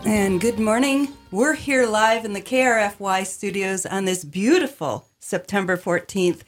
And good morning. We're here live in the KRFY studios on this beautiful September 14th,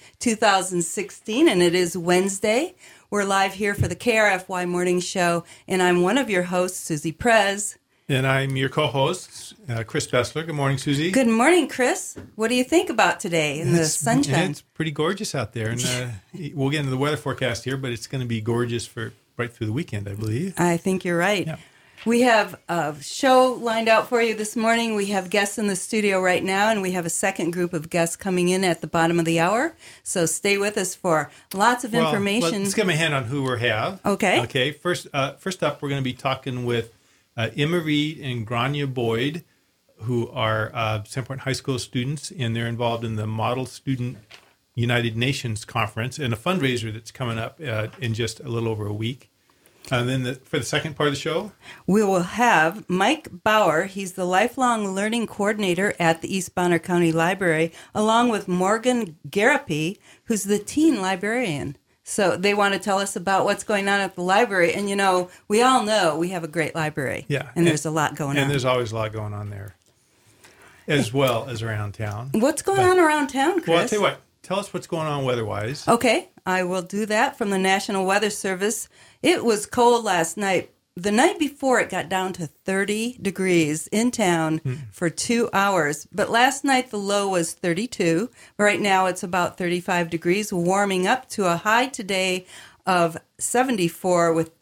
2016, and it is Wednesday. We're live here for the KRFY Morning Show, and I'm one of your hosts, Susie Prez. And I'm your co-host, Chris Bessler. Good morning, Susie. Good morning, Chris. What do you think about today in the sunshine? It's pretty gorgeous out there, and we'll get into the weather forecast here, but it's going to be gorgeous for right through the weekend, I believe. I think you're right. Yeah. We have a show lined out for you this morning. We have guests in the studio right now, and we have a second group of guests coming in at the bottom of the hour. So stay with us for lots of information. Let's give them a hand on who we have. Okay. Okay. First up, we're going to be talking with Emma Reed and Grania Boyd, who are Sandpoint High School students, and they're involved in the Model Student United Nations Conference and a fundraiser that's coming up in just a little over a week. And then for the second part of the show, we will have Mike Bauer. He's the Lifelong Learning Coordinator at the East Bonner County Library, along with Morgan Garapi, who's the Teen Librarian. So they want to tell us about what's going on at the library. And, you know, we all know we have a great library. Yeah. And there's a lot going on. And there's always a lot going on there, as well as around town. What's going on around town, Chris? Well, I'll tell you what. Tell us what's going on weather-wise. Okay, I will do that from the National Weather Service. It was cold last night. The night before, it got down to 30 degrees in town for 2 hours. But last night, the low was 32. Right now, it's about 35 degrees, warming up to a high today of 74 with,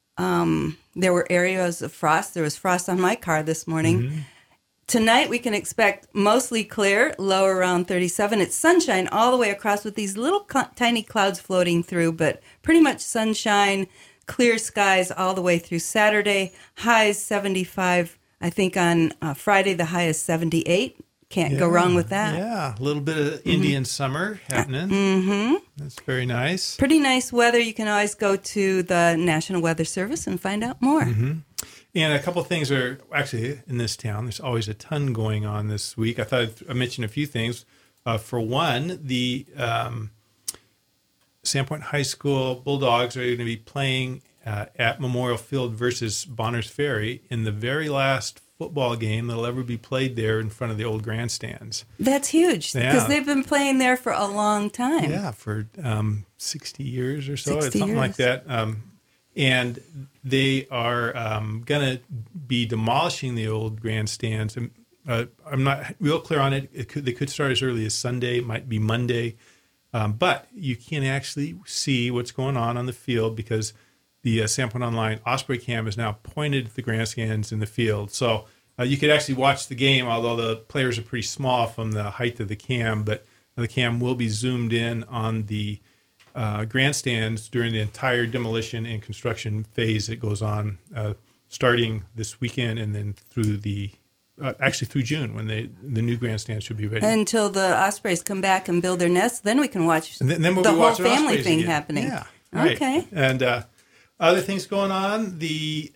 there were areas of frost. There was frost on my car this morning. Mm-hmm. Tonight, we can expect mostly clear, low around 37. It's sunshine all the way across with these little tiny clouds floating through, but pretty much sunshine, clear skies all the way through Saturday. Highs 75. I think on Friday, the high is 78. Can't go wrong with that. Yeah, a little bit of Indian summer happening. Mm-hmm. That's very nice. Pretty nice weather. You can always go to the National Weather Service and find out more. Mm-hmm. And a couple of things are actually in this town. There's always a ton going on this week. I thought I'd mention a few things. For one, the Sandpoint High School Bulldogs are going to be playing at Memorial Field versus Bonners Ferry in the very last football game that'll ever be played there in front of the old grandstands. That's huge because they've been playing there for a long time. Yeah, for 60 years or so, 60 something years. like that. And they are going to be demolishing the old grandstands. I'm not real clear on it. They could start as early as Sunday. It might be Monday. But you can actually see what's going on the field because the Sandpoint Online Osprey Cam is now pointed at the grandstands in the field. So you could actually watch the game, although the players are pretty small from the height of the cam. But the cam will be zoomed in on the grandstands during the entire demolition and construction phase that goes on starting this weekend and then through through June when the new grandstands should be ready. Until the Ospreys come back and build their nests, then we can watch and then we'll the be whole watching family Ospreys thing again. happening. Yeah, right. Okay. And other things going on, the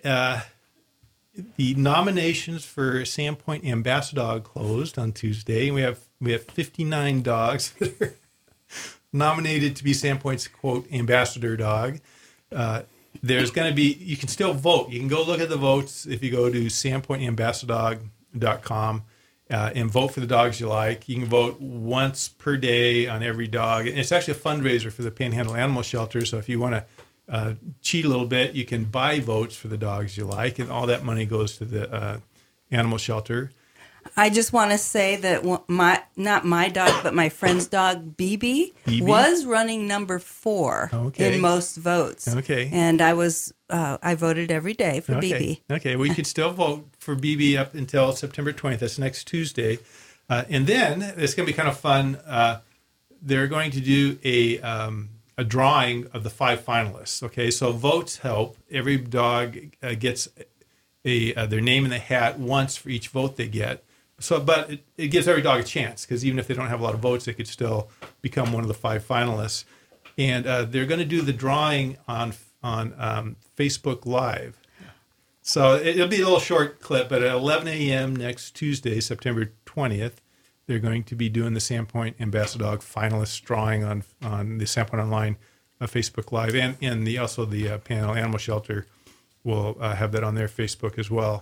nominations for Sandpoint Ambassador closed on Tuesday. We have 59 dogs that are nominated to be Sandpoint's, quote, ambassador dog. There's going to be, you can still vote. You can go look at the votes if you go to sandpointambassador.com and vote for the dogs you like. You can vote once per day on every dog. And it's actually a fundraiser for the Panhandle Animal Shelter. So if you want to cheat a little bit, you can buy votes for the dogs you like. And all that money goes to the animal shelter. I just want to say that not my dog, but my friend's dog, BB, was running number 4 in most votes. Okay. And I voted every day for BB. Okay. Well, you can still vote for BB up until September 20th. That's next Tuesday. And then it's going to be kind of fun. They're going to do a drawing of the 5 finalists. Okay. So votes help. Every dog gets their name in the hat once for each vote they get. So, but it gives every dog a chance because even if they don't have a lot of votes, they could still become one of the 5 finalists. And they're going to do the drawing on Facebook Live. So it'll be a little short clip, but at 11 a.m. next Tuesday, September 20th, they're going to be doing the Sandpoint Ambassador Dog finalist drawing on the Sandpoint Online Facebook Live, and also the Panhandle Animal Shelter will have that on their Facebook as well.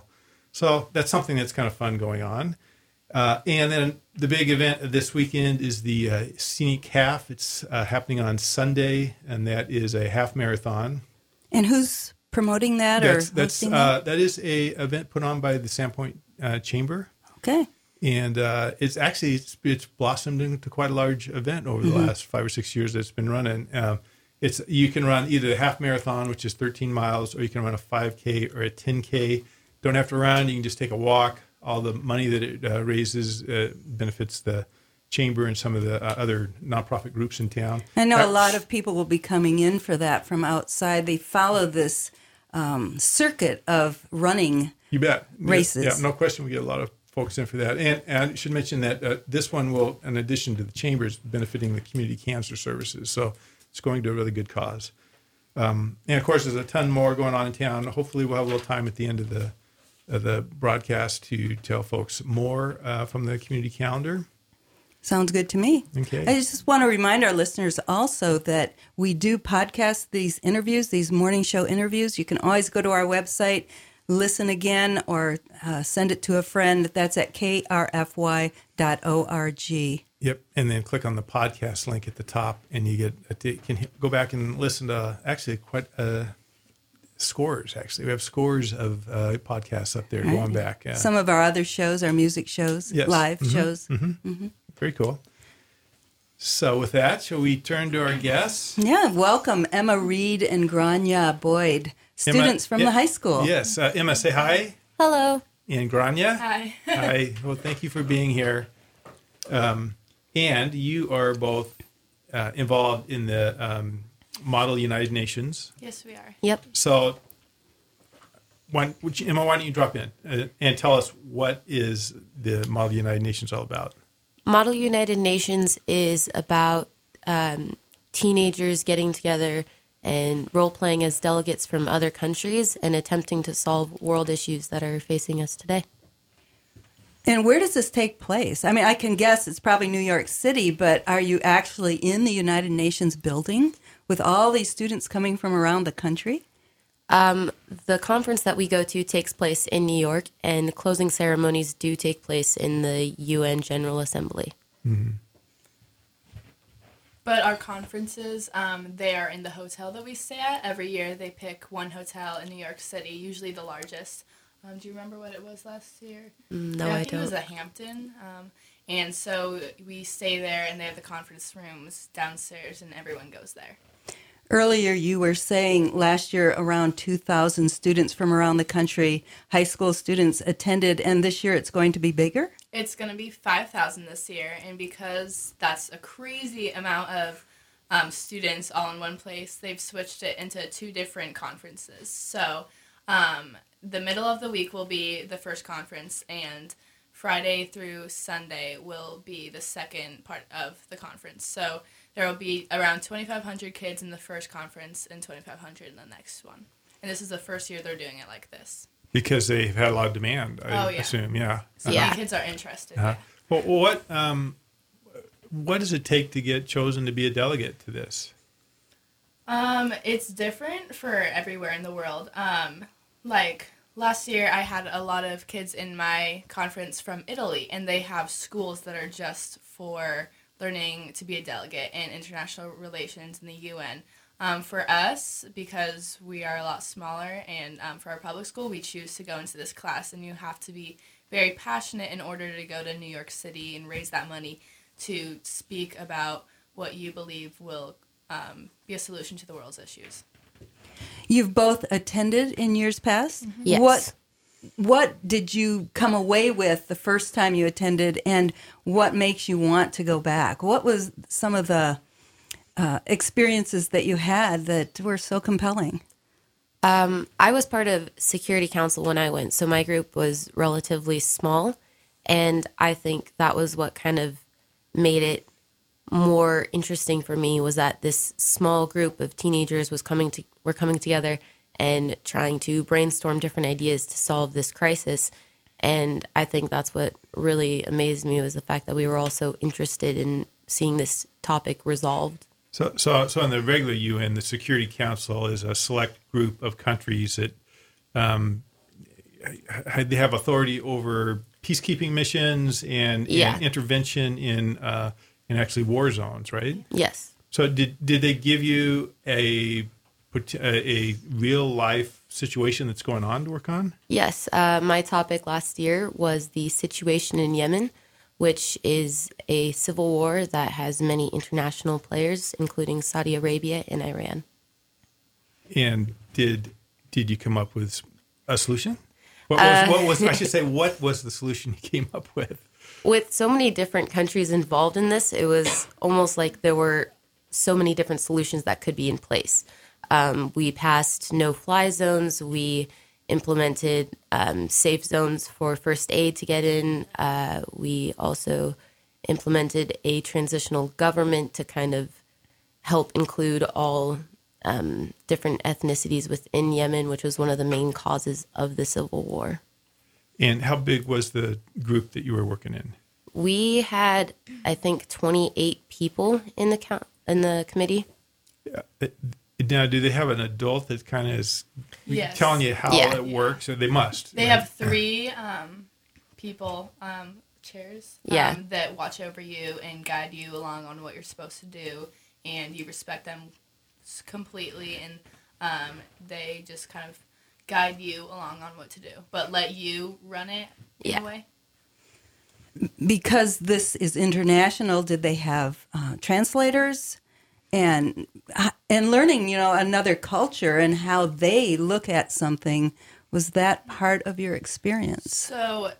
So that's something that's kind of fun going on. And then the big event this weekend is the Scenic Half. It's happening on Sunday, and that is a half marathon. And who's promoting that hosting that? That is a event put on by the Sandpoint Chamber. Okay. And it's blossomed into quite a large event over the last 5 or 6 years that it's been running. You can run either a half marathon, which is 13 miles, or you can run a 5K or a 10K. Don't have to run. You can just take a walk. All the money that it raises benefits the chamber and some of the other nonprofit groups in town. I know a lot of people will be coming in for that from outside. They follow this circuit of running races. Yeah, no question. We get a lot of folks in for that. And I should mention that this one will, in addition to the chambers, benefiting the community cancer services. So it's going to a really good cause. And of course, there's a ton more going on in town. Hopefully, we'll have a little time at the end of the broadcast to tell folks more from the community calendar. Sounds good to me. Okay. I just want to remind our listeners also that we do podcast these interviews, these morning show interviews. You can always go to our website, listen again, or send it to a friend. That's at krfy.org. Yep, and then click on the podcast link at the top, and you can go back and listen to actually quite scores. Actually, we have scores of podcasts up there going back. Some of our other shows, our music shows, live shows. Very cool. So with that, shall we turn to our guests? Yeah, welcome Emma Reed and Grania Boyd, students from the high school. Yes, Emma, say hi. Hello. And Grania. Hi. Hi. Well, thank you for being here. And you are both involved in the Model United Nations. Yes, we are. Yep. So, Emma, why don't you drop in and tell us what is the Model United Nations all about? Model United Nations is about teenagers getting together and role-playing as delegates from other countries and attempting to solve world issues that are facing us today. And where does this take place? I mean, I can guess it's probably New York City, but are you actually in the United Nations building with all these students coming from around the country? The conference that we go to takes place in New York, and closing ceremonies do take place in the UN General Assembly. Mm-hmm. But our conferences, they are in the hotel that we stay at. Every year they pick one hotel in New York City, usually the largest. Do you remember what it was last year? No, I I think don't. it was the Hampton. And so we stay there, and they have the conference rooms downstairs, and everyone goes there. Earlier, you were saying last year around 2,000 students from around the country, high school students attended, and this year it's going to be bigger? It's going to be 5,000 this year, and because that's a crazy amount of students all in one place, they've switched it into 2 different conferences. So the middle of the week will be the first conference, and Friday through Sunday will be the second part of the conference. So there will be around 2,500 kids in the first conference and 2,500 in the next one. And this is the first year they're doing it like this. Because they've had a lot of demand, I assume, yeah. So many kids are interested. Well, what does it take to get chosen to be a delegate to this? It's different for everywhere in the world. Like last year, I had a lot of kids in my conference from Italy, and they have schools that are just for learning to be a delegate in international relations in the UN. For us, because we are a lot smaller, and for our public school, we choose to go into this class, and you have to be very passionate in order to go to New York City and raise that money to speak about what you believe will be a solution to the world's issues. You've both attended in years past? Mm-hmm. Yes. What did you come away with the first time you attended, and what makes you want to go back? What was some of the experiences that you had that were so compelling? I was part of Security Council when I went, so my group was relatively small, and I think that was what kind of made it more interesting for me, was that this small group of teenagers were coming together and trying to brainstorm different ideas to solve this crisis. And I think that's what really amazed me, was the fact that we were all so interested in seeing this topic resolved. So in the regular UN, the Security Council is a select group of countries that they have authority over peacekeeping missions and intervention in actually war zones, right? Yes. So did they give you a real life situation that's going on to work on? Yes. My topic last year was the situation in Yemen, which is a civil war that has many international players, including Saudi Arabia and Iran. And did you come up with a solution? What was the solution you came up with? With so many different countries involved in this, it was almost like there were so many different solutions that could be in place. We passed no-fly zones. We implemented safe zones for first aid to get in. We also implemented a transitional government to kind of help include all different ethnicities within Yemen, which was one of the main causes of the civil war. And how big was the group that you were working in? We had, I think, 28 people in the committee. Now, do they have an adult that kind of is telling you how it works? Or they must. They have 3 people, chairs, that watch over you and guide you along on what you're supposed to do, and you respect them completely, and they just kind of guide you along on what to do, but let you run it in a way. Because this is international, did they have translators and learning, another culture and how they look at something? Was that part of your experience? So,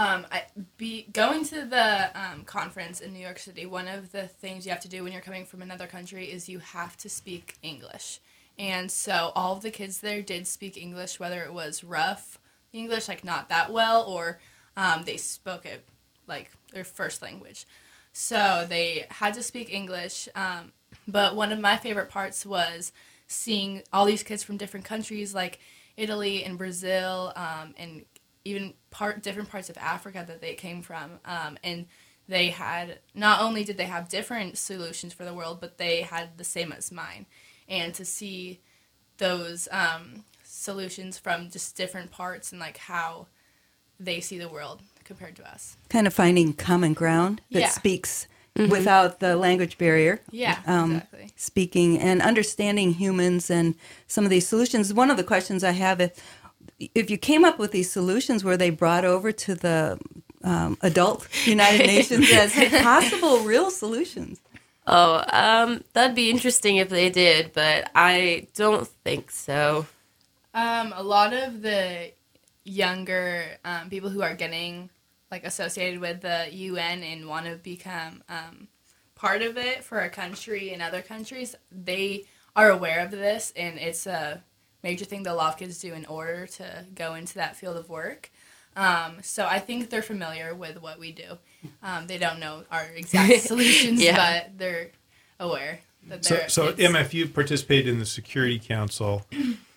going to the conference in New York City, one of the things you have to do when you're coming from another country is you have to speak English. And so all of the kids there did speak English, whether it was rough English, like not that well, or they spoke it like their first language. So they had to speak English. But one of my favorite parts was seeing all these kids from different countries like Italy and Brazil, and even different parts of Africa that they came from. And they had, not only did they have different solutions for the world, but they had the same as mine. And to see those solutions from just different parts and like how they see the world compared to us. Kind of finding common ground that speaks without the language barrier. Yeah, exactly. Speaking and understanding humans and some of these solutions. One of the questions I have, if you came up with these solutions, were they brought over to the adult United Nations as possible real solutions? Oh, that'd be interesting if they did, but I don't think so. A lot of the younger people who are getting associated with the UN and want to become part of it for a country and other countries, they are aware of this, and it's a major thing that a lot of kids do in order to go into that field of work. So I think they're familiar with what we do. They don't know our exact solutions, but they're aware that they're... So Emma, if you participated in the Security Council,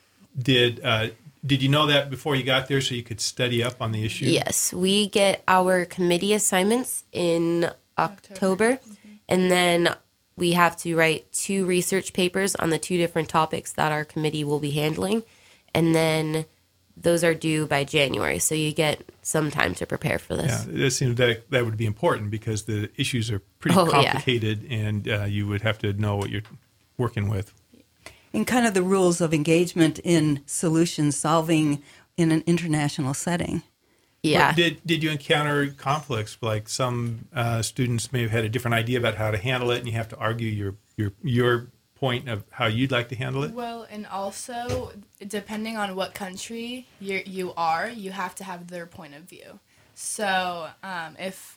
did you know that before you got there so you could study up on the issue? Yes, we get our committee assignments in October, and then we have to write 2 research papers on the 2 different topics that our committee will be handling, and then those are due by January, so you get some time to prepare for this. Yeah, it seems that would be important because the issues are pretty complicated, and you would have to know what you're working with. And kind of the rules of engagement in solution solving in an international setting. Yeah. But did you encounter conflicts? Like some students may have had a different idea about how to handle it, and you have to argue your point of how you'd like to handle it? Well, and also, depending on what country you are, you have to have their point of view. So if...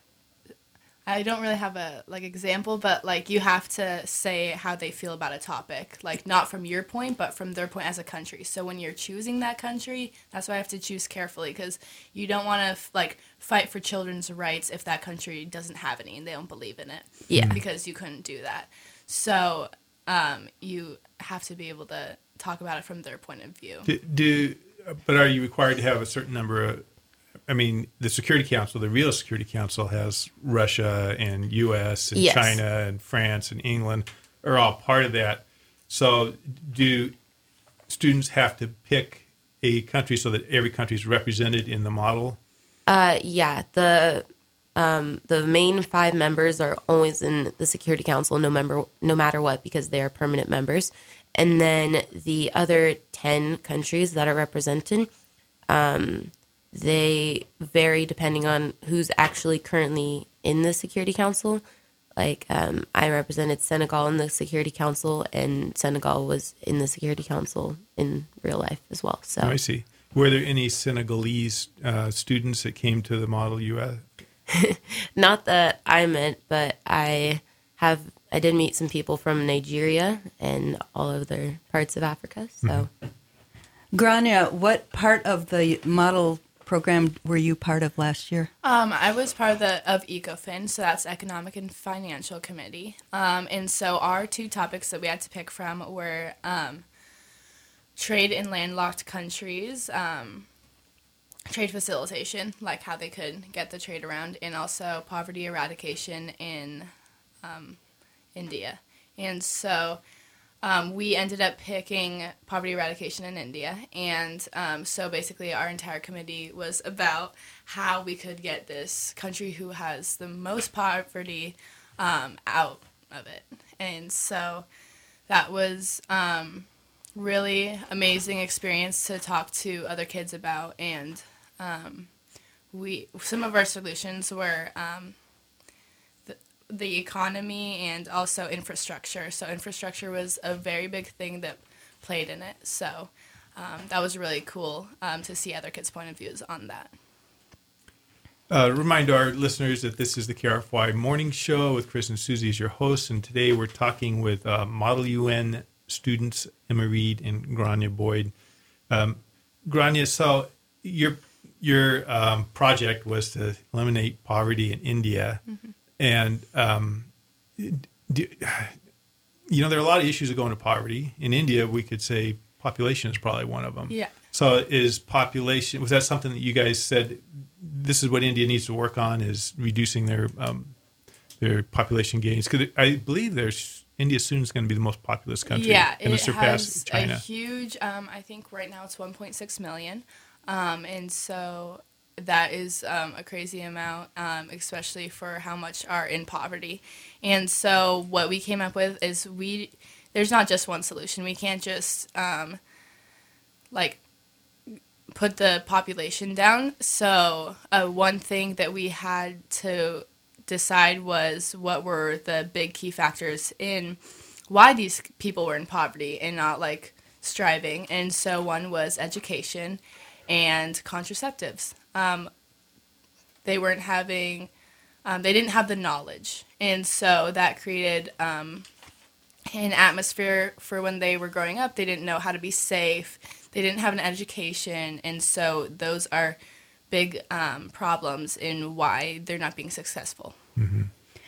I don't really have a example, but you have to say how they feel about a topic, not from your point, but from their point as a country. So when you're choosing that country, that's why I have to choose carefully, because you don't want to fight for children's rights if that country doesn't have any and they don't believe in it. Yeah, because you couldn't do that. So you have to be able to talk about it from their point of view. But are you required to have a certain number of? I mean, the Security Council, the real Security Council, has Russia and U.S. and China and France and England are all part of that. So do students have to pick a country so that every country is represented in the model? Yeah, the main 5 members are always in the Security Council, no matter what, because they are permanent members. And then the other 10 countries that are represented, they vary depending on who's actually currently in the Security Council. Like, I represented Senegal in the Security Council, and Senegal was in the Security Council in real life as well. So I see. Were there any Senegalese students that came to the Model US? not that I meant, but I did meet some people from Nigeria and all other parts of Africa. So, Grania, what part of the model program were you part of last year? I was part of ECOFIN, so that's Economic and Financial Committee. And so our 2 topics that we had to pick from were trade in landlocked countries, trade facilitation, like how they could get the trade around, and also poverty eradication in India. And so we ended up picking poverty eradication in India. And so basically our entire committee was about how we could get this country who has the most poverty out of it. And so that was really amazing experience to talk to other kids about. And some of our solutions were the economy and also infrastructure. So infrastructure was a very big thing that played in it. So that was really cool to see other kids' point of views on that. Remind our listeners that this is the KRFY Morning Show with Chris and Susie as your hosts, and today we're talking with Model UN students Emma Reed and Grania Boyd. Grania, so your project was to eliminate poverty in India. Mm-hmm. And, there are a lot of issues that go into poverty. In India, we could say population is probably one of them. Yeah. So was that something that you guys said, this is what India needs to work on, is reducing their population gains? Because I believe India soon is going to be the most populous country. Yeah, going to surpass China. A huge, I think right now it's 1.6 million. And so that is a crazy amount, especially for how much are in poverty. And so what we came up with is there's not just one solution. We can't just put the population down. So one thing that we had to decide was what were the big key factors in why these people were in poverty and not striving. And so one was education and contraceptives. They weren't having, they didn't have the knowledge. And so that created an atmosphere for when they were growing up. They didn't know how to be safe. They didn't have an education. And so those are big problems in why they're not being successful. Mm-hmm.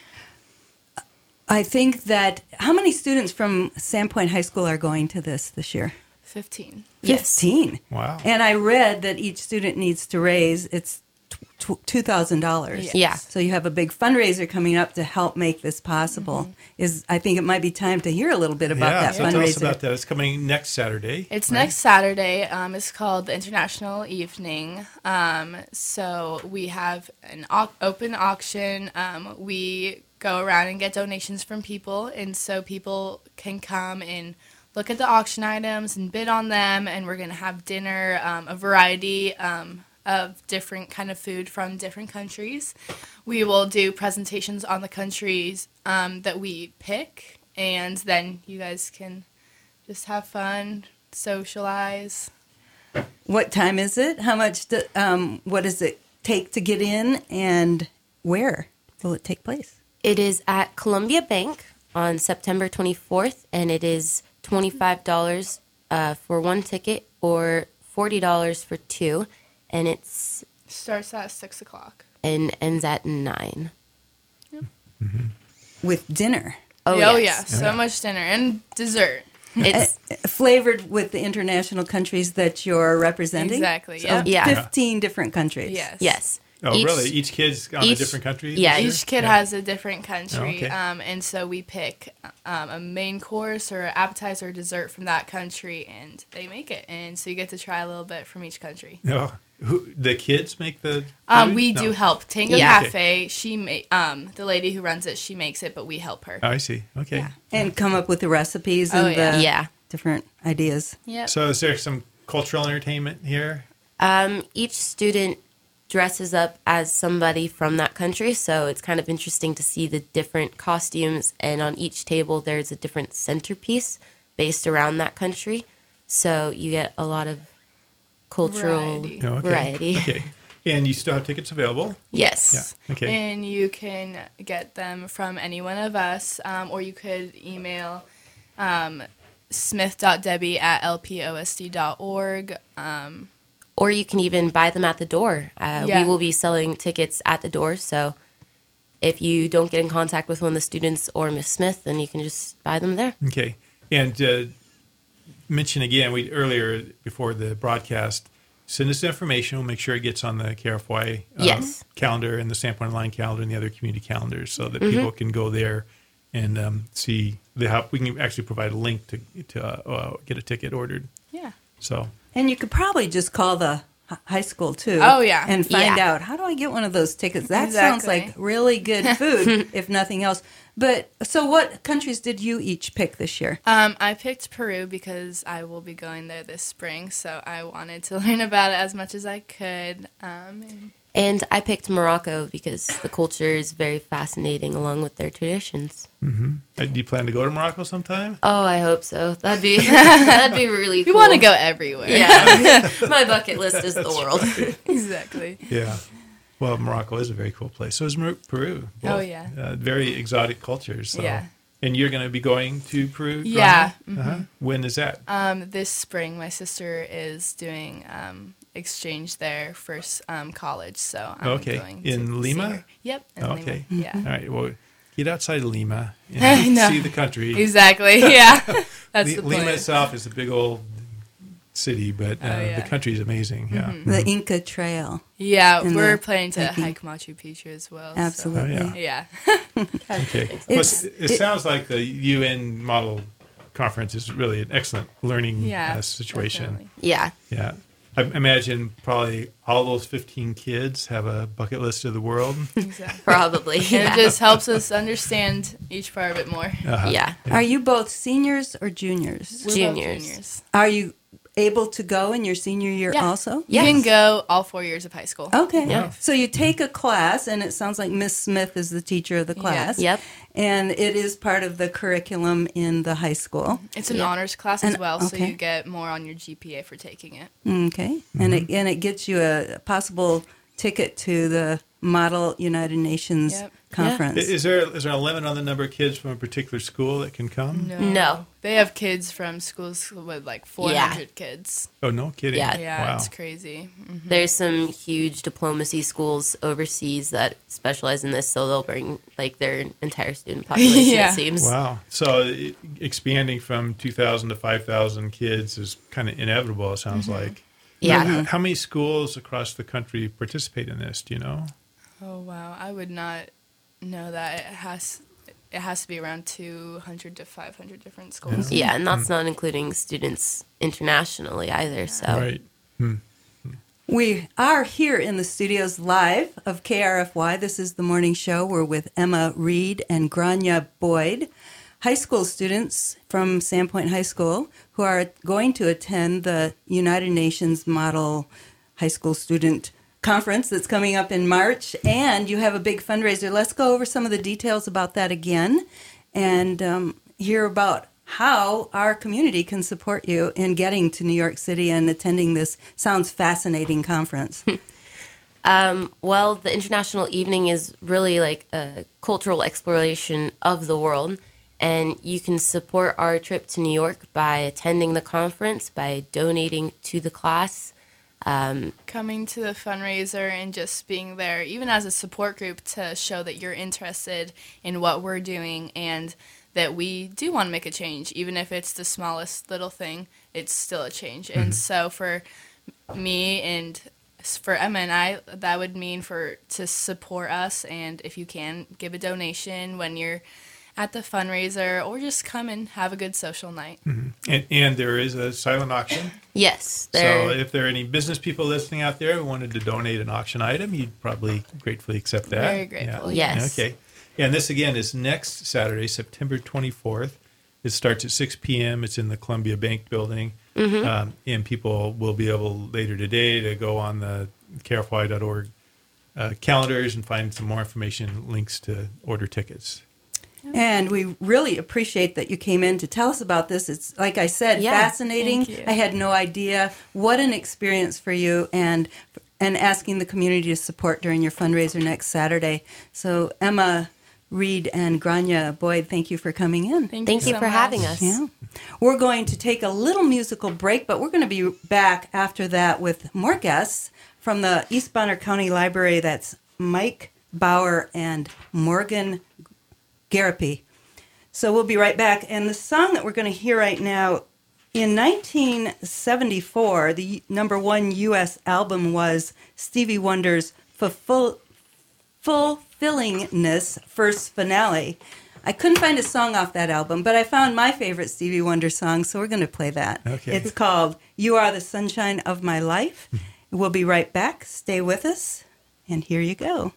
I think that, how many students from Sandpoint High School are going to this year? 15. Yes. 15. Wow. And I read that each student needs to raise, it's $2,000. Yeah. So you have a big fundraiser coming up to help make this possible. Mm-hmm. I think it might be time to hear a little bit about that fundraiser. Tell us about that. It's coming next Saturday. It's next Saturday. It's called the International Evening. So we have an open auction. We go around and get donations from people, and so people can come and look at the auction items and bid on them, and we're going to have dinner, a variety of different kind of food from different countries. We will do presentations on the countries that we pick, and then you guys can just have fun, socialize. What time is it? How much? What does it take to get in, and where will it take place? It is at Columbia Bank on September 24th, and it is $25 for one ticket or $40 for two, and it starts at 6 o'clock and ends at 9. Yep. Mm-hmm. With dinner. Oh yeah, yes. So much dinner and dessert. It's flavored with the international countries that you're representing. Exactly. So Yeah. 15 different countries. Yes. Yes. Oh, really? Each kid's on a different country? Yeah, Each kid has a different country, Oh, okay. and so we pick a main course or appetizer or dessert from that country, and they make it. And so you get to try a little bit from each country. No. The kids make the food? We No. do help. Tango Yeah. Cafe, the lady who runs it, she makes it, but we help her. Oh, I see. Okay. Yeah. And come up with the recipes Oh, and yeah. the Yeah. different ideas. Yep. So is there some cultural entertainment here? Each student dresses up as somebody from that country, so it's kind of interesting to see the different costumes, and on each table there's a different centerpiece based around that country, so you get a lot of cultural Variety. Oh, okay. variety. Okay. And you still have tickets available? Yes. Yeah. Okay. And you can get them from any one of us, or you could email smith.debbie@lposd.org. Or you can even buy them at the door. Yeah. We will be selling tickets at the door, so if you don't get in contact with one of the students or Miss Smith, then you can just buy them there. Okay. And mention again, we earlier before the broadcast, send us the information. We'll make sure it gets on the KRFY Yes. calendar and the Sandpoint Online calendar and the other community calendars so that people can go there and see the help. We can actually provide a link to get a ticket ordered. Yeah. So And you could probably just call the high school too. Oh, yeah. And find Yeah. out, how do I get one of those tickets? That sounds Exactly. like really good food, if nothing else. But so what countries did you each pick this year? I picked Peru because I will be going there this spring, so I wanted to learn about it as much as I could. And I picked Morocco because the culture is very fascinating along with their traditions. do you plan to go to Morocco sometime? Oh, I hope so. That'd be that'd be really We cool. want to go everywhere. Yeah. My bucket list is the world. Exactly. Yeah. Well, Morocco is a very cool place. So is Peru. Oh, yeah. Very exotic cultures. So. Yeah. And you're going to be going to Peru? Yeah. Grania? Uh-huh. When is that? This spring, my sister is doing exchange there for college, so I'm Okay. going In to see Lima? her. Yep. In Okay. Lima. Yeah. All right. Well, get outside of Lima I and know. see the country. Exactly. Yeah. That's the Lima plan. itself is a big old city, but yeah. the country is amazing. Yeah. The Inca Trail. Yeah, And we're the planning to hiking. hike Machu Picchu as well. so- Absolutely. Oh, Yeah. Okay. Well, It's- it sounds like the UN model conference is really an excellent learning Yeah. situation. Definitely. Yeah. Yeah. I imagine probably all those 15 kids have a bucket list of the world. Exactly. Probably. And Yeah. it just helps us understand each part a bit more. Yeah. Are you both seniors or juniors? We're both Juniors. Are you able to go in your senior year Yeah. also? You can Yes. go all 4 years of high school. Okay. Yeah. So you take a class, and it sounds like Miss Smith is the teacher of the class. Yep. And it is part of the curriculum in the high school. It's an Yeah. honors class as And- well, so okay. you get more on your GPA for taking it. Okay. And it gets you a possible ticket to the Model United Nations Yep. conference. Is there a limit on the number of kids from a particular school that can come? No. They have kids from schools with like 400 kids. Oh, no kidding. Yeah. Yeah, Wow. it's crazy. There's some huge diplomacy schools overseas that specialize in this, so they'll bring like their entire student population, Yeah. it seems. Wow. So expanding from 2,000 to 5,000 kids is kind of inevitable, it sounds like. Yeah. How many schools across the country participate in this? Do you know? Oh wow, I would not know that. It has to be around 200 to 500 different schools. Yeah, and that's not including students internationally either, so. Right. We are here in the studios live of KRFY. This is the morning show. We're with Emma Reed and Grania Boyd, high school students from Sandpoint High School who are going to attend the United Nations Model High School Student Conference that's coming up in March. And you have a big fundraiser. Let's go over some of the details about that again and hear about how our community can support you in getting to New York City and attending this sounds fascinating conference. Well, the International Evening is really like a cultural exploration of the world, and you can support our trip to New York by attending the conference, by donating to the class. Coming to the fundraiser and just being there, even as a support group, to show that you're interested in what we're doing and that we do want to make a change. Even if it's the smallest little thing, it's still a change. And so for me and for Emma and I, that would mean to support us, and if you can, give a donation when you're at the fundraiser, or just come and have a good social night. And there is a silent auction. Yes. So if there are any business people listening out there who wanted to donate an auction item, you'd probably gratefully accept that. Very grateful. Yeah. Yes. Okay. And this, again, is next Saturday, September 24th. It starts at 6 p.m. It's in the Columbia Bank building. And people will be able later today to go on the krfy.org calendars and find some more information, links to order tickets. And we really appreciate that you came in to tell us about this. It's, like I said, fascinating. Thank you. I had no idea. What an experience for you, and asking the community to support during your fundraiser next Saturday. So Emma, Reed, and Grania Boyd, thank you for coming in. Thank you so for much. having us. Yeah. We're going to take a little musical break, but we're going to be back after that with more guests from the East Bonner County Library. That's Mike Bauer and Morgan Garapi. So we'll be right back. And the song that we're going to hear right now, in 1974, the #1 U.S. album was Stevie Wonder's Fulfillingness First Finale. I couldn't find a song off that album, but I found my favorite Stevie Wonder song, so we're going to play that. Okay. It's called You Are the Sunshine of My Life. We'll be right back. Stay with us, and here you go.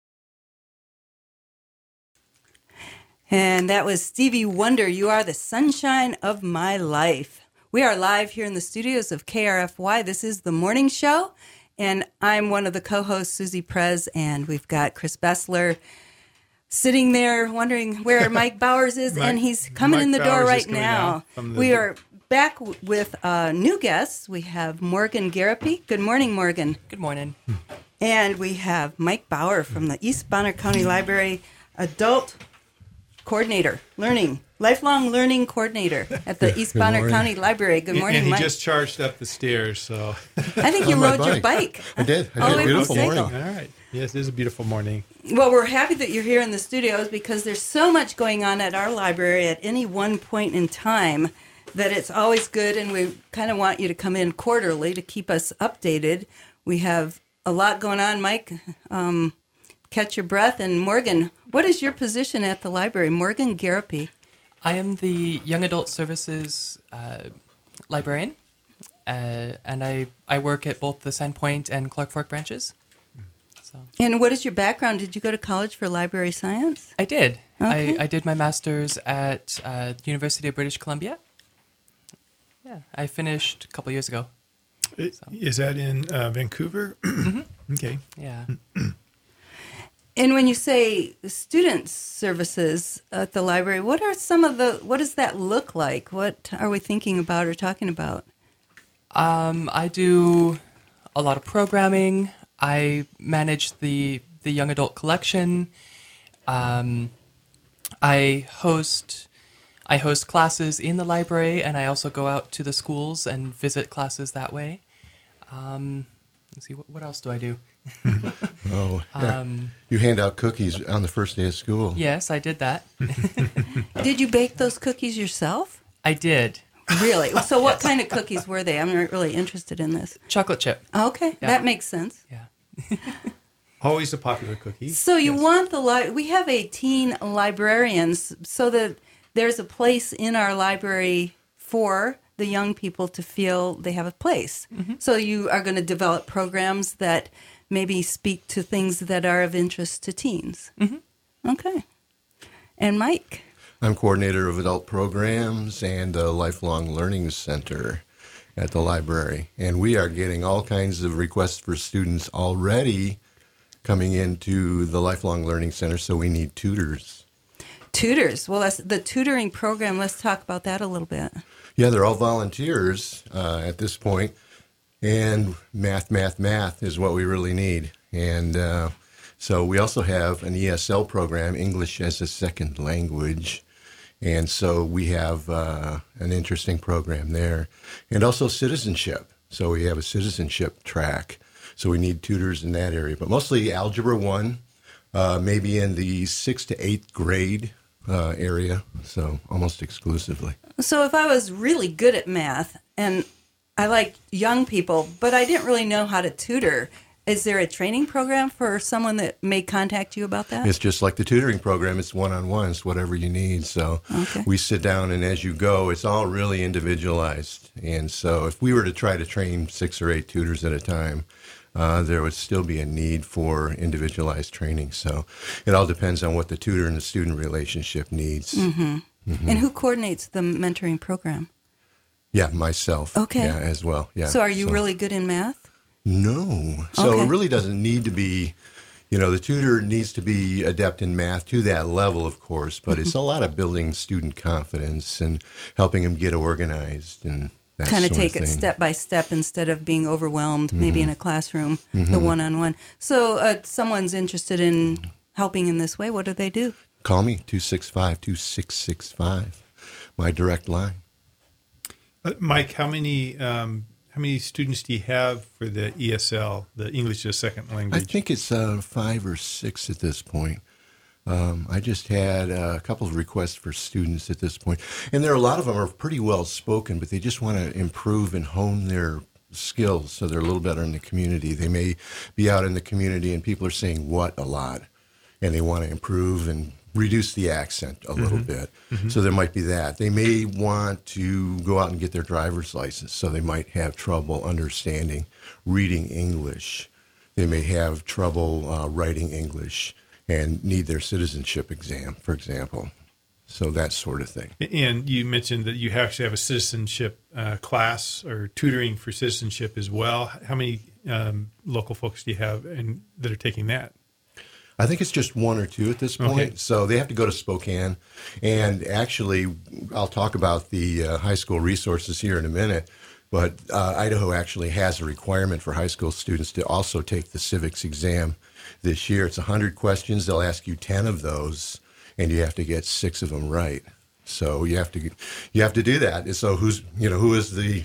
And that was Stevie Wonder, You Are the Sunshine of My Life. We are live here in the studios of KRFY. This is The Morning Show, and I'm one of the co-hosts, Susie Prez, and we've got Chris Bessler sitting there wondering where Mike Bowers is, and he's coming Mike in the door Bowers is right coming now. out from the- We are back with new guests. We have Morgan Garapi. Good morning, Morgan. Good morning. And we have Mike Bauer from the East Bonner County Library, adult coordinator, lifelong learning coordinator at the East Bonner morning. County Library. Good morning, And he Mike. just charged up the stairs, so. I think you On my rode your bike. I did. All the way from Beautiful Saco. morning. All right. Yes, it is a beautiful morning. Well, we're happy that you're here in the studios because there's so much going on at our library at any one point in time that it's always good, and we kind of want you to come in quarterly to keep us updated. We have a lot going on, Mike. Catch your breath. And Morgan, what is your position at the library? Morgan Garapi. I am the Young Adult Services librarian, and I work at both the Sandpoint and Clark Fork branches. So And what is your background? Did you go to college for library science? I did. Okay. I did my master's at University of British Columbia. Yeah, I finished a couple years ago. Is that in Vancouver? Okay. Yeah. And when you say student services at the library, what does that look like? What are we thinking about or talking about? I do a lot of programming. I manage the young adult collection. I host classes in the library, and I also go out to the schools and visit classes that way. Let's see, what else do I do? Oh, yeah. You hand out cookies on the first day of school. Yes, I did that. Did you bake those cookies yourself? I did. Really? So what kind of cookies were they? I'm really interested in this. Chocolate chip. Okay, Yeah. that makes sense. Yeah. Always a popular cookie. So you Yes. want we have a teen librarians so that there's a place in our library for the young people to feel they have a place. So you are going to develop programs that maybe speak to things that are of interest to teens. Okay. And Mike? I'm coordinator of adult programs and the Lifelong Learning Center at the library. And we are getting all kinds of requests for students already coming into the Lifelong Learning Center, so we need tutors. Tutors. Well, that's the tutoring program. Let's talk about that a little bit. Yeah, they're all volunteers at this point, and math is what we really need. And so we also have an ESL program, English as a Second Language, and so we have an interesting program there. And also citizenship. So we have a citizenship track. So we need tutors in that area, but mostly Algebra 1, maybe in the 6th to 8th grade area, so almost exclusively. So if I was really good at math and I like young people, but I didn't really know how to tutor. Is there a training program for someone that may contact you about that? It's just like the tutoring program. It's one-on-one. It's whatever you need. So we sit down, and as you go, it's all really individualized. And so if we were to try to train 6 or 8 tutors at a time, there would still be a need for individualized training. So it all depends on what the tutor and the student relationship needs. And who coordinates the mentoring program? Yeah, myself. Okay. Yeah, as well. Yeah. So are you really good in math? No. So Okay. it really doesn't need to be, the tutor needs to be adept in math to that level, of course, but it's a lot of building student confidence and helping them get organized and that Kind of sort take of it thing. step by step instead of being overwhelmed, maybe in a classroom, the one-on-one. So someone's interested in helping in this way. What do they do? Call me, 265-2665, my direct line. Mike, how many students do you have for the ESL, the English as a Second I Language? think it's 5 or 6 at this point. I just had a couple of requests for students at this point. And there are a lot of them are pretty well spoken, but they just want to improve and hone their skills so they're a little better in the community. They may be out in the community and people are saying what a lot, and they want to improve and reduce the accent a little bit. So there might be that. They may want to go out and get their driver's license, so they might have trouble understanding reading English. They may have trouble writing English and need their citizenship exam, for example. So that sort of thing. And you mentioned that you actually have a citizenship class or tutoring for citizenship as well. How many local folks do you have that are taking that? I think it's just 1 or 2 at this point. Okay. So they have to go to Spokane. And actually, I'll talk about the high school resources here in a minute. But Idaho actually has a requirement for high school students to also take the civics exam this year. It's 100 questions. They'll ask you 10 of those, and you have to get 6 of them right. So you have to do that. So who is the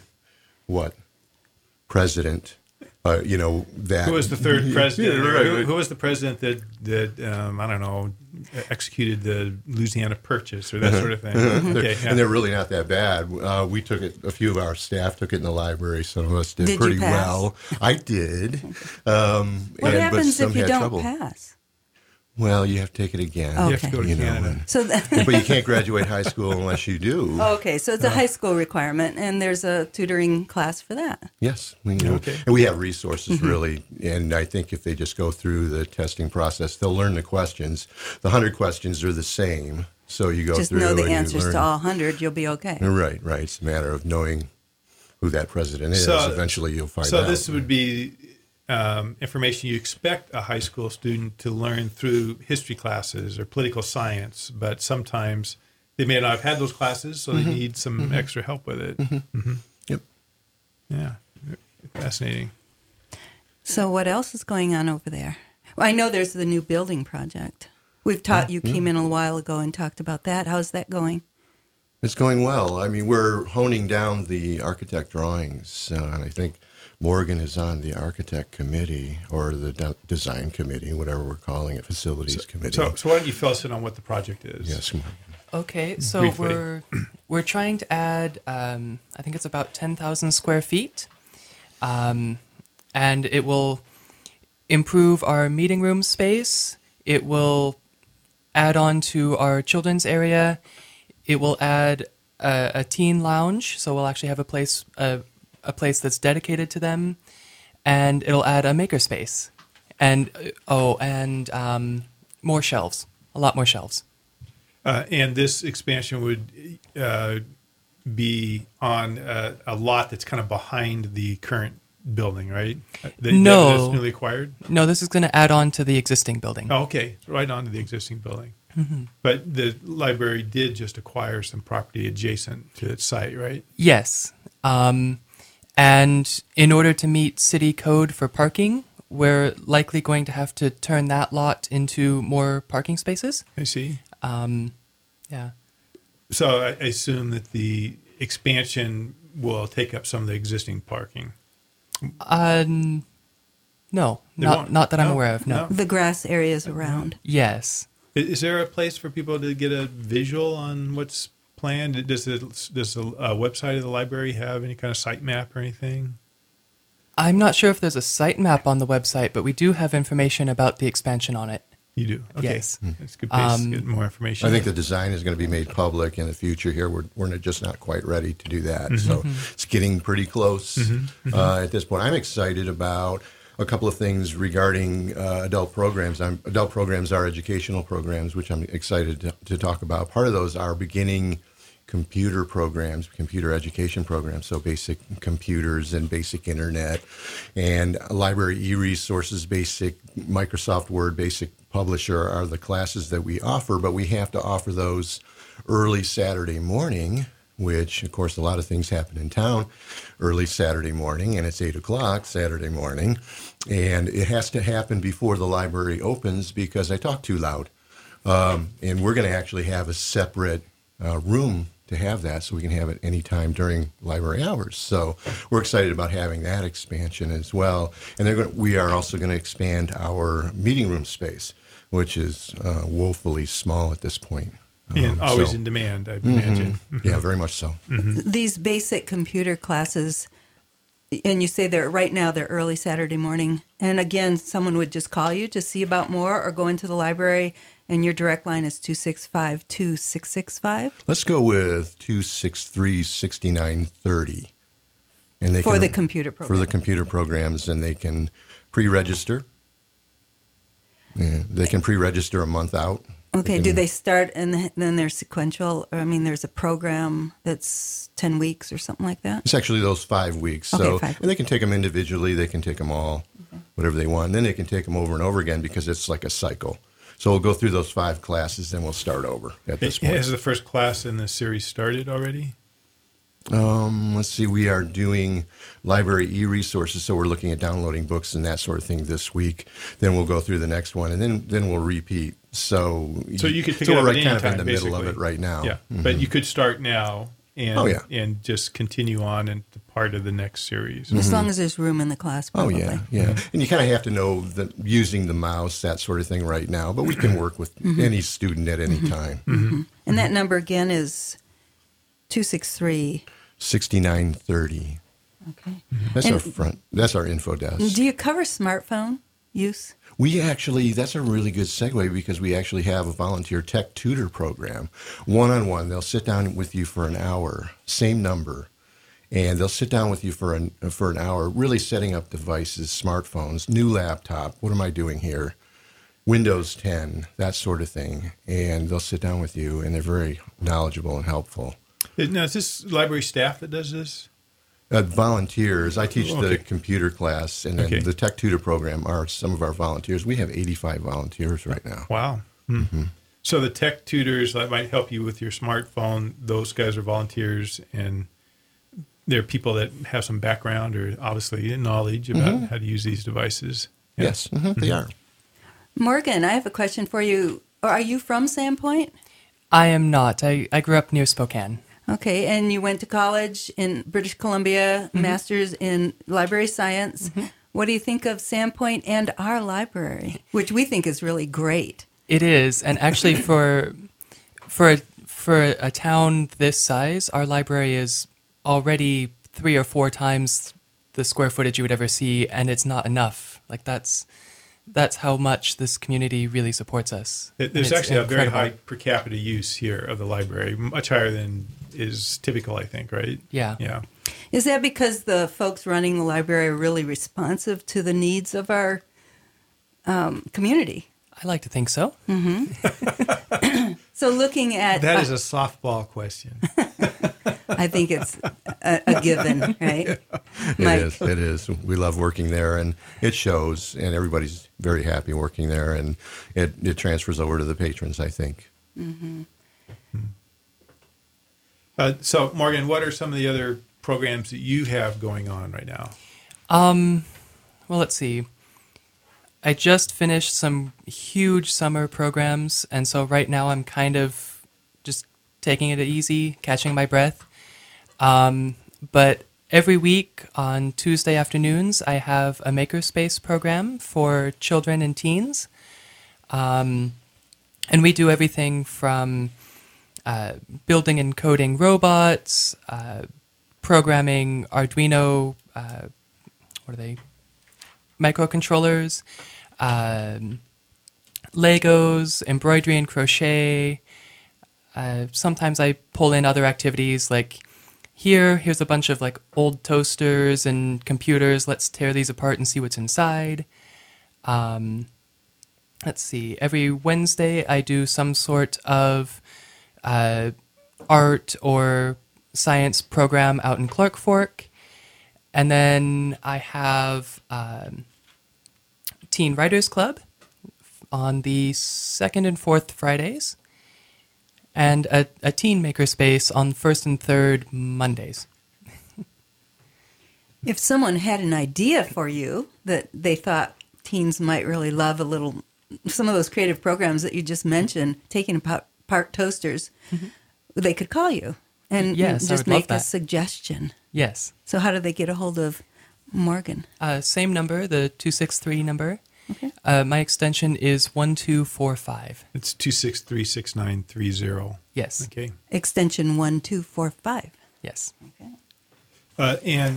president? That Who was the third president? Yeah, right. Who was the president that I don't know, executed the Louisiana Purchase or that sort of thing? Okay, yeah. And they're really not that bad. We took it. A few of our staff took it in the library. Some of us did Did you pretty pass? well. I did. What happens if you don't pass? Well, you have to take it again. Oh, You have to go to Canada. So But you can't graduate high school unless you do. okay, so it's a high school requirement, and there's a tutoring class for that. Yes. Okay. And we have resources, really. And I think if they just go through the testing process, they'll learn the questions. The 100 questions are the same. So you go Just through know the and you answers learn. to all 100, you'll be okay. Right. It's a matter of knowing who that president is. So- Eventually you'll find So out. this would be information you expect a high school student to learn through history classes or political science, but sometimes they may not have had those classes, so they need some extra help with it. Yep. Yeah, fascinating. So what else is going on over there? Well, I know there's the new building project. We've taught you came in a while ago and talked about that. How's that going? It's going well. I mean, we're honing down the architect drawings, and I think Morgan is on the architect committee or the design committee, whatever we're calling it, facilities committee. So why don't you fill us in on what the project is? Yes, Morgan. Okay, so Briefly. we're trying to add, I think it's about 10,000 square feet, and it will improve our meeting room space. It will add on to our children's area. It will add a teen lounge, so we'll actually have a place that's dedicated to them, and it'll add a makerspace, and more shelves, a lot more shelves. And this expansion would be on a lot that's kind of behind the current building, right? That's newly acquired? No, this is going to add on to the existing building. Oh, okay. Right onto the existing building. But the library did just acquire some property adjacent to its site, right? Yes. And in order to meet city code for parking, we're likely going to have to turn that lot into more parking spaces. I see. Yeah. So I assume that the expansion will take up some of the existing parking. No, They not won't? that I'm No? aware of. No. The grass areas around. Yes. Is there a place for people to get a visual on what's plan? Does the website of the library have any kind of site map or anything? I'm not sure if there's a site map on the website, but we do have information about the expansion on it. You do? Okay. Yes. That's a good place to get more information. I think the design is going to be made public in the future here. We're just not quite ready to do that. So it's getting pretty close at this point. I'm excited about a couple of things regarding adult programs. Adult programs are educational programs, which I'm excited to talk about. Part of those are beginning computer programs, computer education programs, so basic computers and basic internet, and library e-resources, basic Microsoft Word, basic Publisher are the classes that we offer, but we have to offer those early Saturday morning, which, of course, a lot of things happen in town early Saturday morning, and it's 8 o'clock Saturday morning, and it has to happen before the library opens because I talk too loud. And we're going to actually have a separate room to have that, so we can have it anytime during library hours. So we're excited about having that expansion as well. And we are also going to expand our meeting room space, which is woefully small at this point. And always in demand, I imagine. Yeah, very much so. These basic computer classes, and you say right now they're early Saturday morning. And again, someone would just call you to see about more or go into the library, and your direct line is 265-2665. Let's go with 263-6930. And For the computer program. For the computer programs, and they can pre-register. Yeah, they can pre-register a month out. Okay, do they start and then there's sequential? I mean, there's a program that's 10 weeks or something like that? It's actually those 5 weeks. Okay, So, 5 weeks. And they can take them individually. They can take them all, whatever they want. And then they can take them over and over again because it's like a cycle. So we'll go through those 5 classes, then we'll start over at this point. Has the first class in the series started already? Let's see, we are doing library e-resources, so we're looking at downloading books and that sort of thing this week. Then we'll go through the next one, and then we'll repeat. So you could pick so it up we're at any kind of time, in the middle of basically. it right now. Yeah, but you could start now and and just continue on into part of the next series. As long as there's room in the class, probably. Yeah. And you kind of have to know that using the mouse, that sort of thing right now, but we can work with any student at any time. And that number again is 263. 6930. Okay. That's our info desk. Do you cover smartphone use? We actually, that's a really good segue because we actually have a volunteer tech tutor program. One-on-one, they'll sit down with you for an hour, same number, and they'll sit down with you for an hour, really setting up devices, smartphones, new laptop, what am I doing here? Windows 10, that sort of thing. And they'll sit down with you, and they're very knowledgeable and helpful. Now, is this library staff that does this? Volunteers. I teach the computer class, and then the tech tutor program are some of our volunteers. We have 85 volunteers right now. Wow. So the tech tutors that might help you with your smartphone, those guys are volunteers, and they're people that have some background or obviously knowledge about how to use these devices. Yeah. Yes, they are. Morgan, I have a question for you. Are you from Sandpoint? I am not. I grew up near Spokane. Okay, and you went to college in British Columbia, master's in library science. What do you think of Sandpoint and our library, which we think is really great? It is, and actually for a town this size, our library is already 3 or 4 times the square footage you would ever see, and it's not enough. Like that's how much this community really supports us. There's actually a very high per capita use here of the library, much higher than is typical, I think, right? Yeah. Yeah. Is that because the folks running the library are really responsive to the needs of our community? I like to think so. So looking at... That is a softball question. I think it's a given, right? Mike? It is. We love working there, and it shows, and everybody's very happy working there, and it transfers over to the patrons, I think. So, Morgan, what are some of the other programs that you have going on right now? Well, let's see. I just finished some huge summer programs, and so right now I'm kind of just taking it easy, catching my breath. But every week on Tuesday afternoons, I have a makerspace program for children and teens. And we do everything from building and coding robots, programming Arduino, what are they? Microcontrollers, Legos, embroidery and crochet. Sometimes I pull in other activities like here's a bunch of like old toasters and computers. Let's tear these apart and see what's inside. Let's see. Every Wednesday I do some sort of art or science program out in Clark Fork. And then I have Teen Writers Club on the 2nd and 4th Fridays, and a Teen Makerspace on 1st and 3rd Mondays. If someone had an idea for you that they thought teens might really love some of those creative programs that you just mentioned, taking apart toasters, they could call you and Yes, just I would love make a that. suggestion. Yes. So how do they get a hold of Morgan? Same number, the 263 number. Okay. My extension is 1245. It's 263-6930. Yes. Okay. Extension 1245. Yes. And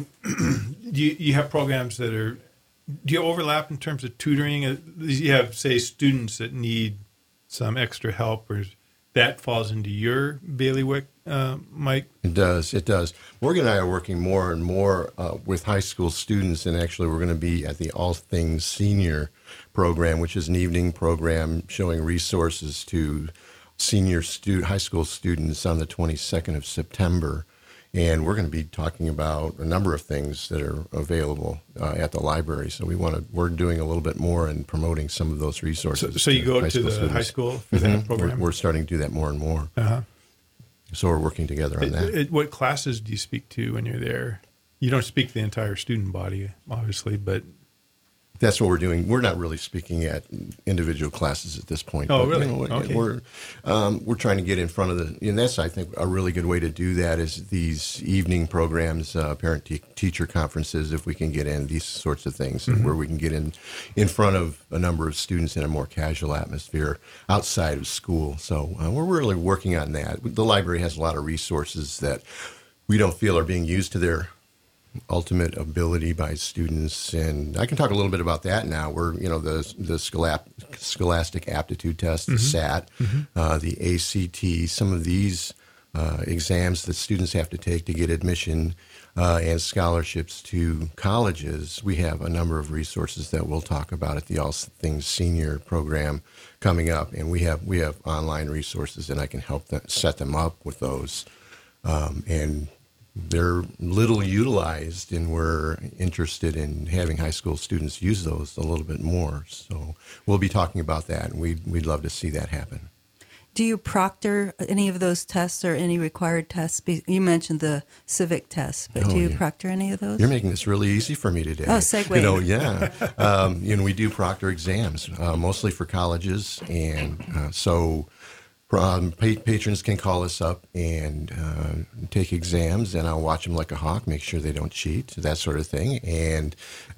you have programs that are, do you overlap in terms of tutoring? You have, say, students that need some extra help, or that falls into your bailiwick, Mike? It does. Morgan and I are working more and more with high school students, and actually we're going to be at the All Things Senior program, which is an evening program showing resources to senior high school students on the 22nd of September. And we're going to be talking about a number of things that are available at the library. So we're doing a little bit more in promoting some of those resources. So you go to the students. high school for that program? We're starting to do that more and more. Uh-huh. So we're working together on that. What classes do you speak to when you're there? You don't speak to the entire student body, obviously, but... That's what we're doing. We're not really speaking at individual classes at this point. Oh, but, really? Okay. We're trying to get in front of and that's, I think, a really good way to do that is these evening programs, parent-teacher conferences, if we can get in, these sorts of things, where we can get in front of a number of students in a more casual atmosphere outside of school. So we're really working on that. The library has a lot of resources that we don't feel are being used to their ultimate ability by students, and I can talk a little bit about that now. We're, the Scholastic Aptitude Test, the SAT, the ACT, some of these exams that students have to take to get admission and scholarships to colleges. We have a number of resources that we'll talk about at the All Things Senior program coming up, and we have online resources, and I can help set them up with those, and they're little utilized, and we're interested in having high school students use those a little bit more. So we'll be talking about that, and we'd love to see that happen. Do you proctor any of those tests or any required tests? You mentioned the civic tests, but do you proctor any of those? You're making this really easy for me today. Oh, segue. Yeah. We do proctor exams, mostly for colleges, and so patrons can call us up and take exams, and I'll watch them like a hawk, make sure they don't cheat, that sort of thing. And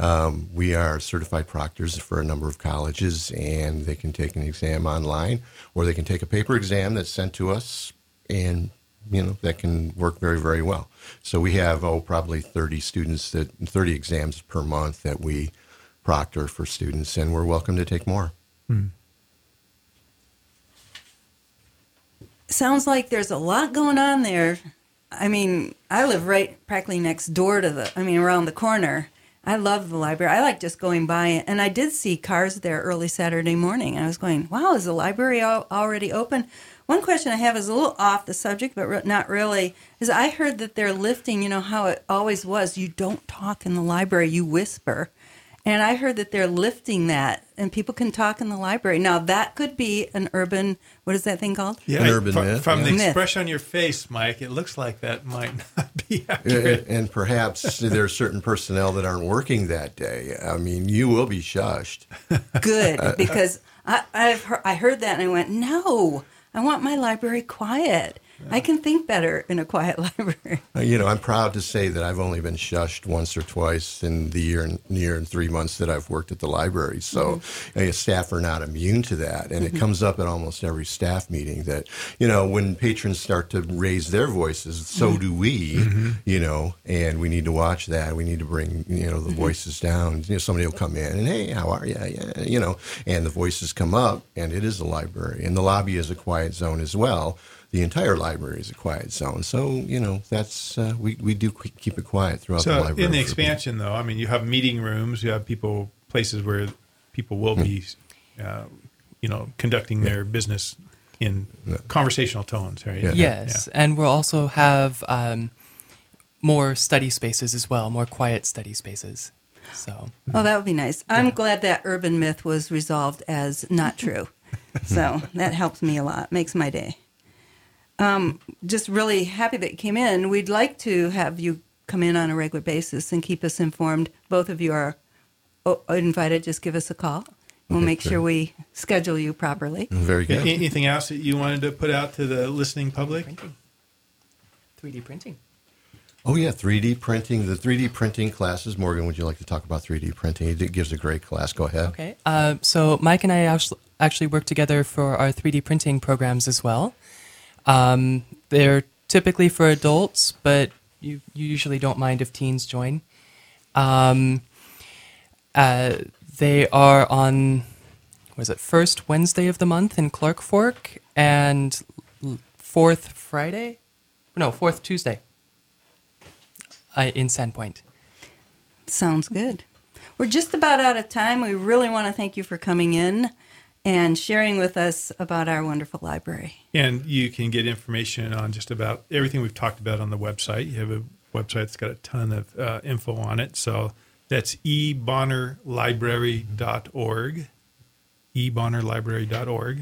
we are certified proctors for a number of colleges, and they can take an exam online, or they can take a paper exam that's sent to us, and that can work very, very well. So we have probably 30 exams per month that we proctor for students, and we're welcome to take more. Sounds like there's a lot going on there. I mean, I live practically next door to around the corner. I love the library. I like just going by, and I did see cars there early Saturday morning. I was going, wow, is the library already open? One question I have is a little off the subject, but not really, is I heard that they're lifting, how it always was. You don't talk in the library, you whisper. And I heard that they're lifting that, and people can talk in the library. Now, that could be an urban, what is that thing called? Yeah, an urban myth. From the Myth. expression on your face, Mike, it looks like that might not be accurate. And perhaps there are certain personnel that aren't working that day. I mean, you will be shushed. Good, because I heard that, and I went, no, I want my library quiet. I can think better in a quiet library. I'm proud to say that I've only been shushed once or twice in the year and 3 months that I've worked at the library. So staff are not immune to that. And it comes up at almost every staff meeting that, when patrons start to raise their voices, so do we, and we need to watch that. We need to bring, the voices down. Somebody will come in and, hey, how are you? Yeah, and the voices come up, and it is a library. And the lobby is a quiet zone as well. The entire library is a quiet zone. So, that's, we do keep it quiet throughout the library. So in the expansion, though, I mean, you have meeting rooms, you have places where people will be, conducting their business in conversational tones, right? Yeah. Yes, and we'll also have more study spaces as well, more quiet study spaces. So. Oh, that would be nice. I'm glad that urban myth was resolved as not true. So that helps me a lot, makes my day. Just really happy that you came in. We'd like to have you come in on a regular basis and keep us informed. Both of you are invited. Just give us a call. We'll make sure we schedule you properly. Very good. Anything else that you wanted to put out to the listening public? 3D printing. Oh, yeah, 3D printing. The 3D printing classes. Morgan, would you like to talk about 3D printing? It gives a great class. Go ahead. Okay. So Mike and I actually work together for our 3D printing programs as well. They're typically for adults, but you usually don't mind if teens join. They are on, first Wednesday of the month in Clark Fork and fourth Tuesday in Sandpoint. Sounds good. We're just about out of time. We really want to thank you for coming in and sharing with us about our wonderful library. And you can get information on just about everything we've talked about on the website. You have a website that's got a ton of info on it. So that's ebonnerlibrary.org, ebonnerlibrary.org.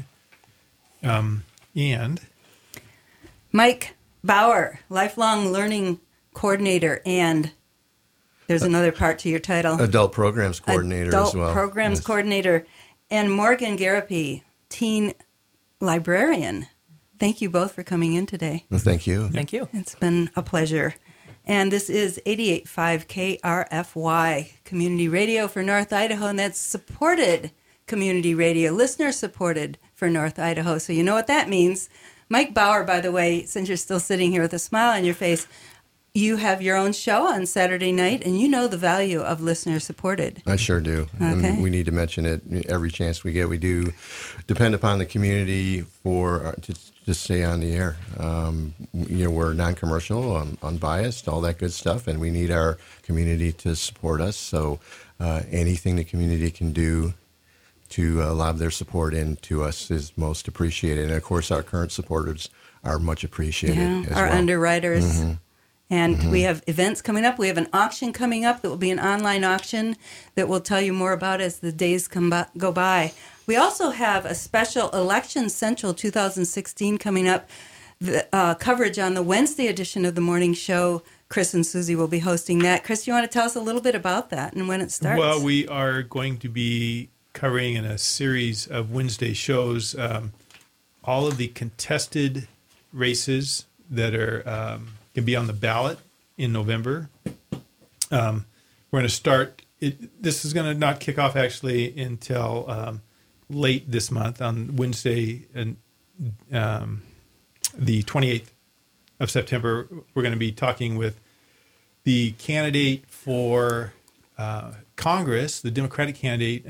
And Mike Bauer, Lifelong Learning Coordinator, and there's another part to your title. Adult Programs Coordinator as well. Adult Programs Coordinator. And Morgan Garapi, Teen Librarian. Thank you both for coming in today. Well, thank you. Thank you. It's been a pleasure. And this is 88.5 KRFY, Community Radio for North Idaho, and that's supported community radio, listener-supported for North Idaho. So you know what that means. Mike Bauer, by the way, since you're still sitting here with a smile on your face, you have your own show on Saturday night, and you know the value of listener-supported. I sure do. Okay. And we need to mention it every chance we get. We do depend upon the community to stay on the air. We're non-commercial, unbiased, all that good stuff, and we need our community to support us. So anything the community can do to lob their support into us is most appreciated. And, of course, our current supporters are much appreciated as our well. underwriters. Mm-hmm. And we have events coming up. We have an auction coming up that will be an online auction that we'll tell you more about as the days go by. We also have a special Election Central 2016 coming up, coverage on the Wednesday edition of the morning show. Chris and Susie will be hosting that. Chris, you want to tell us a little bit about that and when it starts? Well, we are going to be covering in a series of Wednesday shows all of the contested races that are can be on the ballot in November. We're going to start. This is going to not kick off actually until late this month on Wednesday, and the 28th of September. We're going to be talking with the candidate for Congress, the Democratic candidate.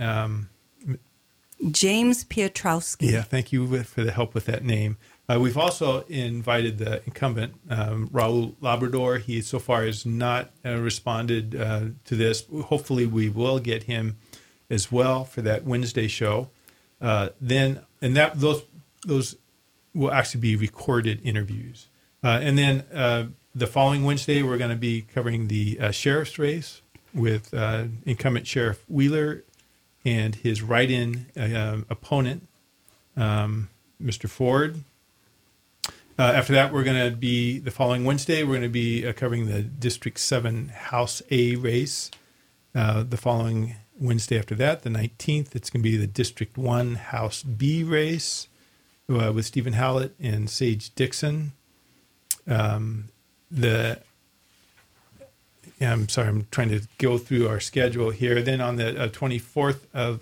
James Piotrowski. Yeah, thank you for the help with that name. We've also invited the incumbent, Raul Labrador. He so far has not responded to this. Hopefully we will get him as well for that Wednesday show. Those will actually be recorded interviews. And then the following Wednesday, we're going to be covering the sheriff's race with incumbent Sheriff Wheeler and his write-in opponent, Mr. Ford. After that, the following Wednesday, we're going to be covering the District 7 House A race. The following Wednesday after that, the 19th, it's going to be the District 1 House B race with Stephen Howlett and Sage Dixon. I'm sorry, I'm trying to go through our schedule here. Then on the 24th of,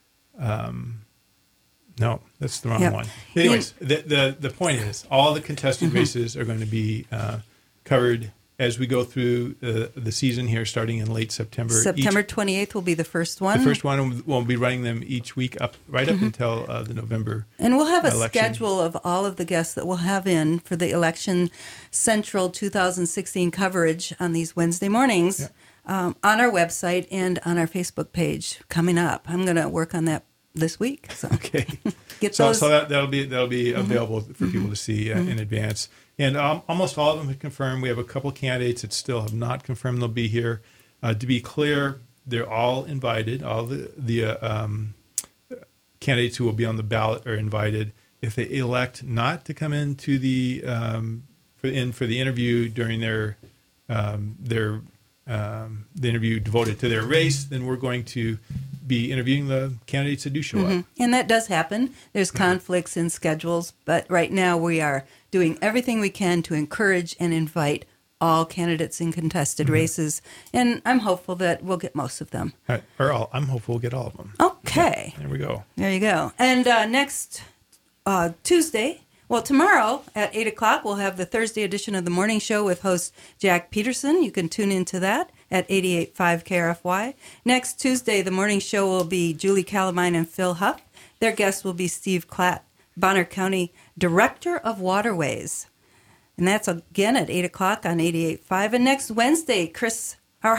no, that's the wrong one. Anyways, the point is, all the contested races are going to be covered as we go through the season here, starting in late September. September 28th will be the first one. The first one, we'll be running them each week right up until the November And we'll have a election. schedule of all of the guests that we'll have in for the Election Central 2016 coverage on these Wednesday mornings on our website and on our Facebook page coming up. I'm going to work on that this week. So Okay. get So those. that'll be available for people to see in advance. And almost all of them have confirmed. We have a couple candidates that still have not confirmed they'll be here. To be clear, they're all invited. All the candidates who will be on the ballot are invited. If they elect not to come into the for the interview during their the interview devoted to their race, then we're going to be interviewing the candidates that do show up. And that does happen. There's conflicts in schedules, but right now we are doing everything we can to encourage and invite all candidates in contested races. And I'm hopeful that we'll get most of them. I'm hopeful we'll get all of them. Okay. There we go. There you go. And next Tuesday, well, tomorrow at 8 o'clock, we'll have the Thursday edition of the morning show with host Jack Peterson. You can tune into that at 88.5 KRFY. Next Tuesday, the morning show will be Julie Calamine and Phil Huff. Their guest will be Steve Klatt, Bonner County Director of Waterways. And that's again at 8 o'clock on 88.5. And next Wednesday, our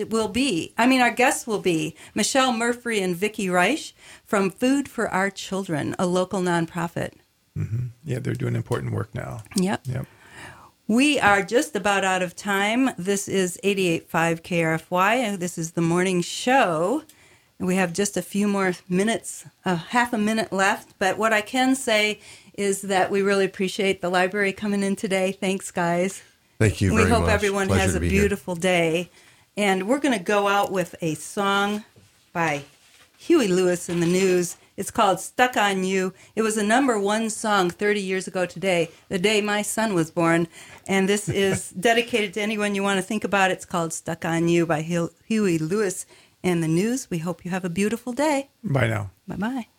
guests will be Michelle Murphy and Vicki Reich from Food for Our Children, a local nonprofit. Mm-hmm. Yeah, they're doing important work now. Yep. We are just about out of time. This is 88.5 KRFY. This is the morning show. We have just a few more minutes, half a minute left. But what I can say is that we really appreciate the library coming in today. Thanks, guys. Thank you very much. We hope everyone Pleasure has to a be here. beautiful day. And we're going to go out with a song by Huey Lewis and the News. It's called Stuck on You. It was a #1 song 30 years ago today, the day my son was born. And this is dedicated to anyone you want to think about. It's called Stuck on You by Huey Lewis and the News. We hope you have a beautiful day. Bye now. Bye-bye.